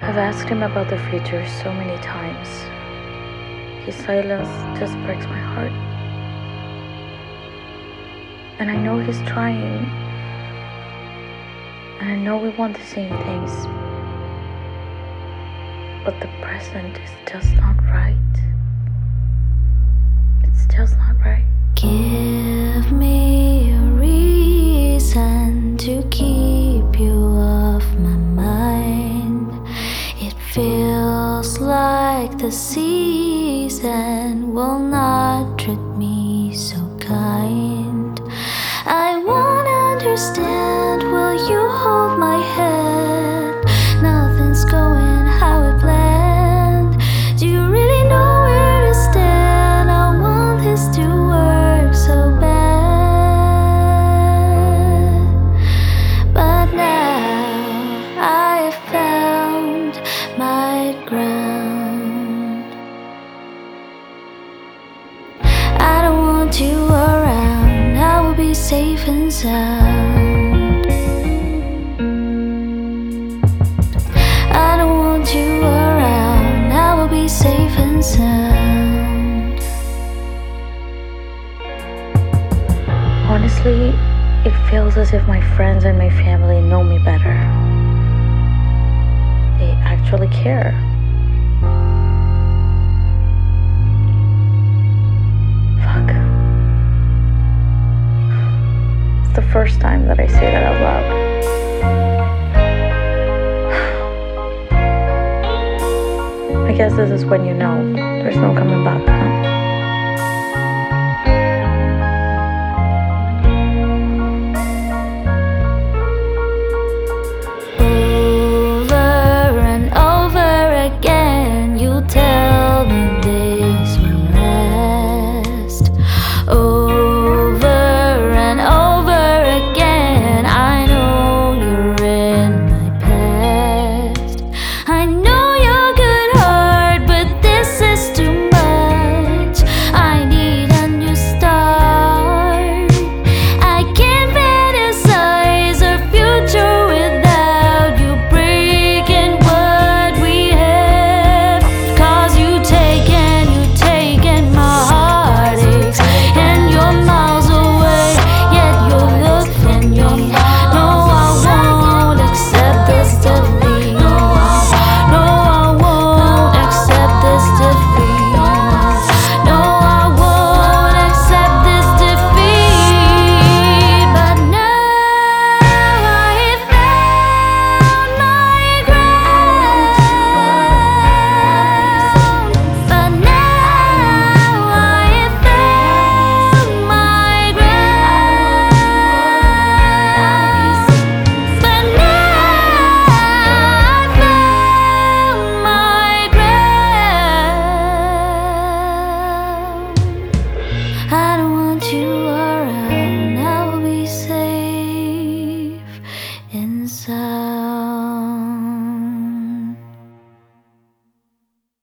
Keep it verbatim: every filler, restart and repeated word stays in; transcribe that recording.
I've asked him about the future so many times. His silence just breaks my heart. And I know he's trying. And I know we want the same things. But the present is just not right. It's just not right. Give me a reason to keep you off my mind. It feels like the season will not treat me so kind. I wanna understand, will you hold my hand? Nothing's going how I planned. Do you really know where to stand? I want this to work so bad. But now I found my ground. I don't want you around, I will be safe and sound. I don't want you around, I will be safe and sound. Honestly, it feels as if my friends and my family know me better. They actually care. Fuck. It's the first time that I say that out loud. I guess this is when you know there's no coming back, huh?